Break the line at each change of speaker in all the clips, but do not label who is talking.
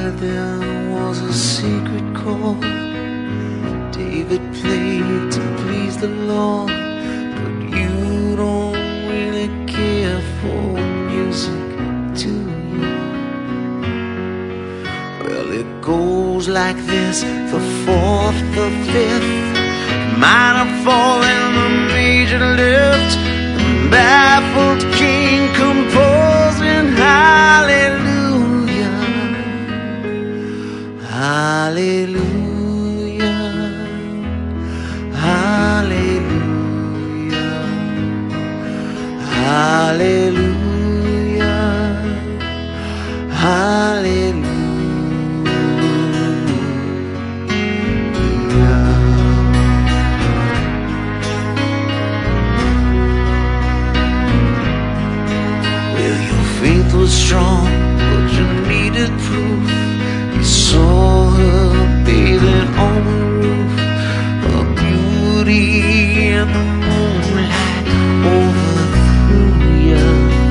But there was a secret chord David played to please the Lord. But you don't really care for music, do you? Well, it goes like this: the fourth, the fifth, minor fall and the major lift, the baffled king composing hallelujah, hallelujah, hallelujah, hallelujah, hallelujah. Faith was strong, but you needed proof. You saw her bathing on the roof, her beauty in the moonlight overthrew you.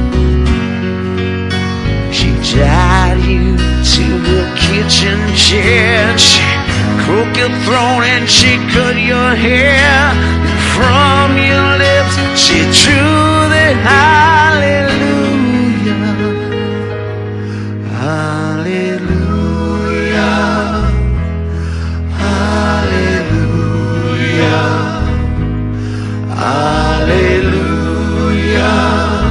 She tied you to her kitchen chair, she crooked your throat and she cut your hair, and from your lips she drew the hallelujah. Hallelujah, hallelujah, hallelujah,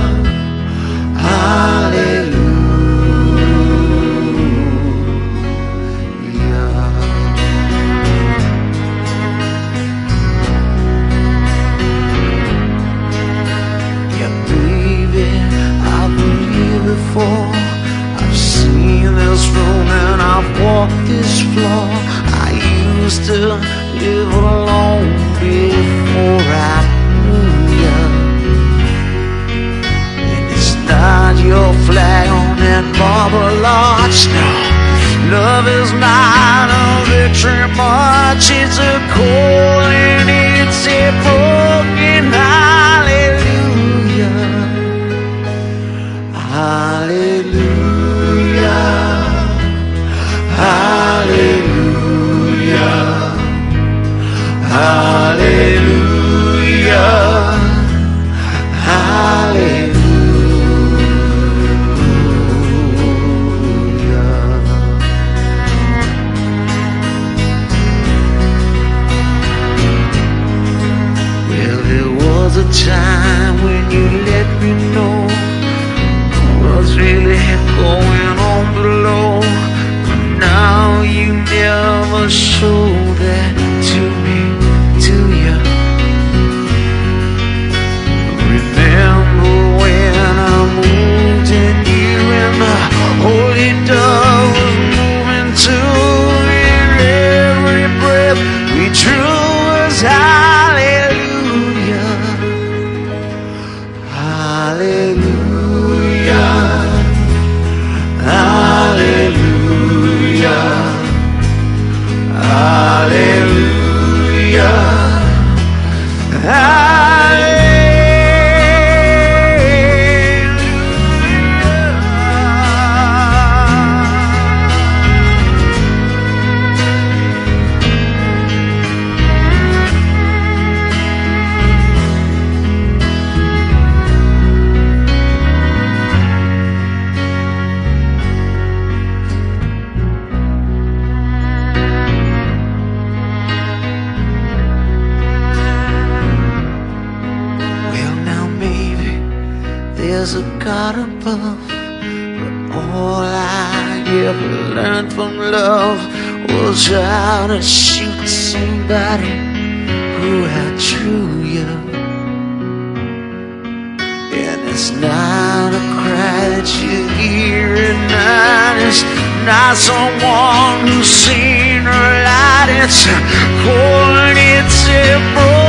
hallelujah. Yeah, baby, I believe before. I've seen this room and I've walked this floor. I used to live alone before I knew you. And it's not your flag on that marble arch, no. Love is not a victory march, it's a call and it's a broken hallelujah, hallelujah, hallelujah, hallelujah, hallelujah. Well, there was a time when you let me know what's really going on below. But now you never show that to me, do you? Remember when I moved in you and the holy dove was moving too, and every breath we drew was hallelujah, hallelujah, hallelujah, hallelujah, hallelujah. There's a God above, but all I ever learned from love was how to shoot somebody who outdrew you. And it's not a cry that you hear at night, it's not someone who's seen her light, it's a chord, it's a broken